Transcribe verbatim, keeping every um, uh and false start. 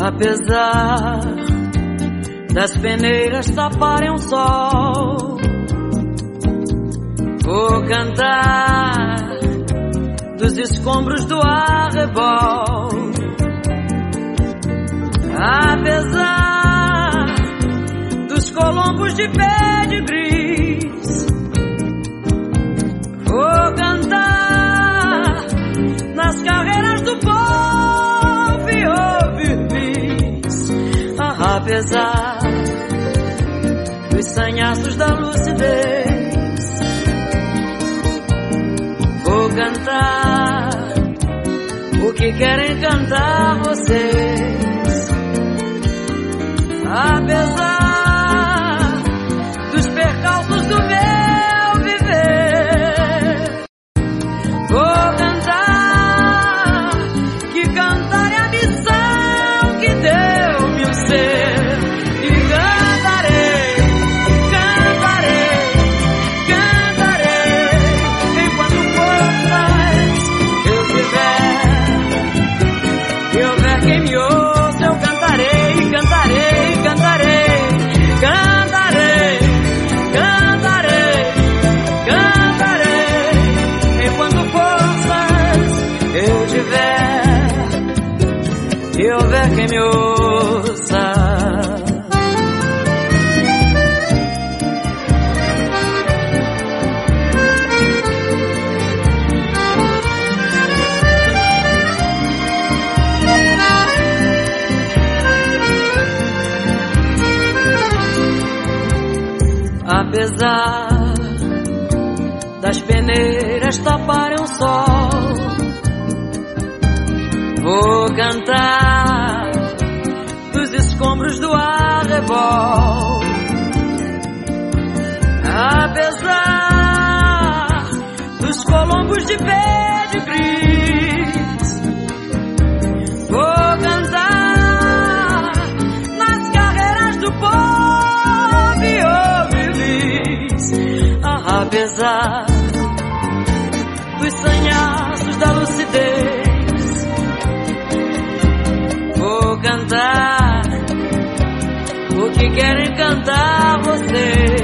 Apesar das peneiras taparem o sol, vou cantar dos escombros do arrebol. Apesar dos colombos de pedigrees, vou cantar nas carreiras do povo e ouvir bis. Apesar dos sanhaços da lucidez, vou cantar o que querem cantar vocês. Apesar dos percalços do meu viver, vou cantar que cantar é a missão que deu-me o ser. E cantarei, cantarei, cantarei enquanto forças eu tiver. E houver quem me ouça, eu cantarei, cantarei, cantarei, cantarei, cantarei, cantarei enquanto forças eu tiver. E houver quem me ouça. Apesar das peneiras taparem o sol, vou cantar dos escombros do arrebol. Apesar dos colombos de pedigrees, vou cantar nas carreiras do povo e ouvir bis. Apesar dos sanhaços da lucidez, vou cantar o que querem cantar vocês.